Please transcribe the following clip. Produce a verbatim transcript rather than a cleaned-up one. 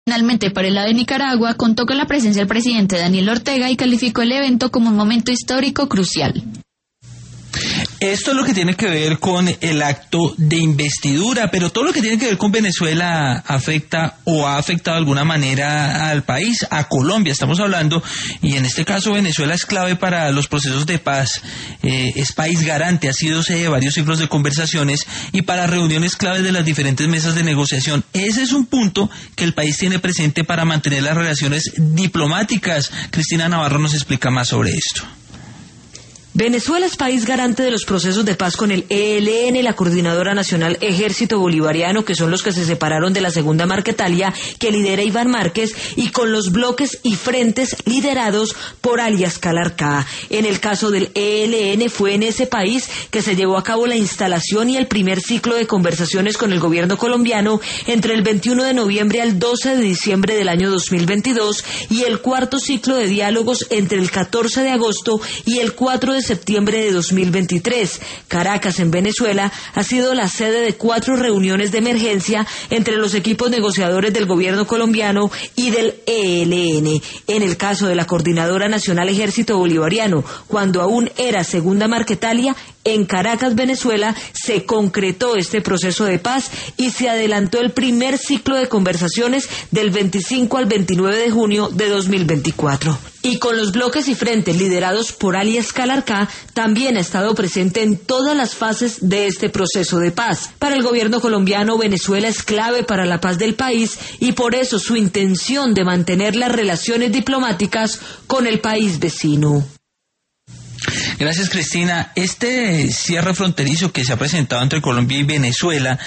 Finalmente, para el lado de Nicaragua, contó con la presencia del presidente Daniel Ortega y calificó el evento como un momento histórico crucial. Esto es lo que tiene que ver con el acto de investidura, pero todo lo que tiene que ver con Venezuela afecta o ha afectado de alguna manera al país, a Colombia estamos hablando, y en este caso Venezuela es clave para los procesos de paz, eh, es país garante, ha sido sede de varios ciclos de conversaciones y para reuniones claves de las diferentes mesas de negociación. Ese es un punto que el país tiene presente para mantener las relaciones diplomáticas. Cristina Navarro nos explica más sobre esto. Venezuela es país garante de los procesos de paz con el E L N, la Coordinadora Nacional Ejército Bolivariano, que son los que se separaron de la Segunda Marquetalia, que lidera Iván Márquez, y con los bloques y frentes liderados por alias Calarcá. En el caso del E L N fue en ese país que se llevó a cabo la instalación y el primer ciclo de conversaciones con el gobierno colombiano entre el veintiuno de noviembre al doce de diciembre del año dos mil veintidós y el cuarto ciclo de diálogos entre el catorce de agosto y el cuatro de septiembre de dos mil veintitrés. Caracas, en Venezuela, ha sido la sede de cuatro reuniones de emergencia entre los equipos negociadores del gobierno colombiano y del E L N. En el caso de la Coordinadora Nacional Ejército Bolivariano, cuando aún era Segunda Marquetalia, en Caracas, Venezuela, se concretó este proceso de paz y se adelantó el primer ciclo de conversaciones del veinticinco al veintinueve de junio de dos mil veinticuatro. Y con los bloques y frentes liderados por alias Calarcá, también ha estado presente en todas las fases de este proceso de paz. Para el gobierno colombiano, Venezuela es clave para la paz del país y por eso su intención de mantener las relaciones diplomáticas con el país vecino. Gracias, Cristina. Este cierre fronterizo que se ha presentado entre Colombia y Venezuela